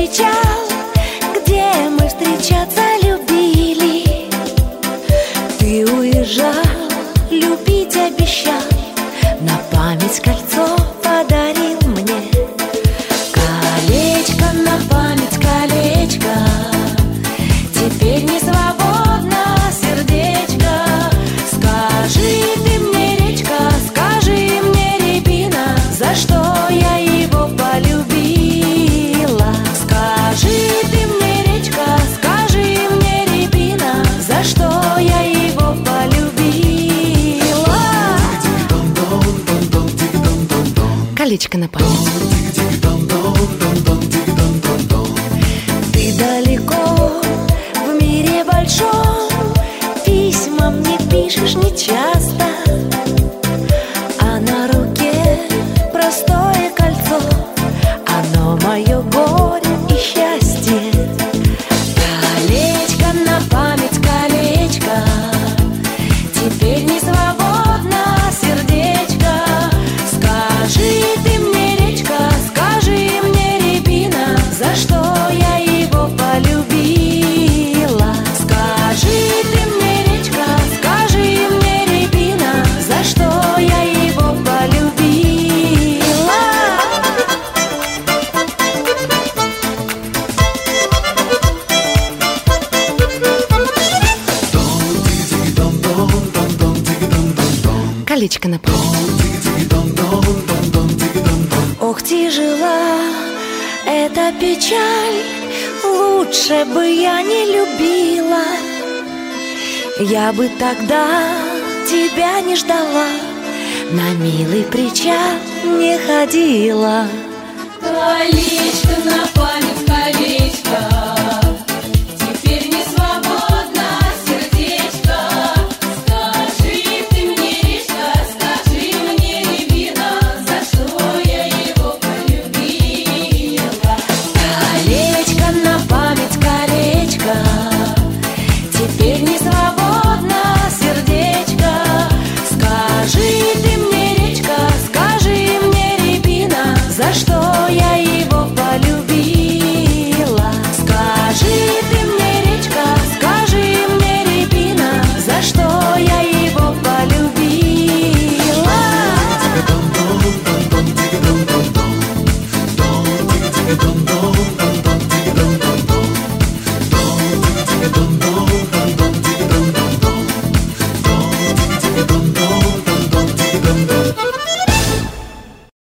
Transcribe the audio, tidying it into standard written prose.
встречал, где мы встречаться любили. Ты уезжал, любить обещал, на память кольцо подарил мне. Колечко на память, колечко, теперь не свободно сердечко. Скажи ты мне, речка, скажи мне, рябина, за что я его полюбила. Скажи ты мне, речка, скажи мне, рябина, за что я его полюбила. Колечко на память. Ты далеко в мире большом, письма мне пишешь нечасто, а на руке простое кольцо, оно мое горе и счастье. Колечко на память, колечко, теперь не свободно сердечко. Скажи ты мне, речка, скажи мне, рябина, за что я его полюбила. Скажи ты мне, речка, скажи мне, рябина, за что я его полюбила. Колечко на память. Ох, тяжела эта печаль, лучше бы я не любила. Я бы тогда тебя не ждала, на милый причал не ходила. Колечко на память, колечко, теперь не свободно сердечко. Скажи ты мне, речка, скажи мне, рябина, за что я его полюбила. Колечко на память, колечко, теперь не свободно сердечко. Скажи ты мне, речка, скажи мне, рябина, за что я его полюбила. Скажи ты мне, речка, скажи мне, рябина, за что я его полюбила.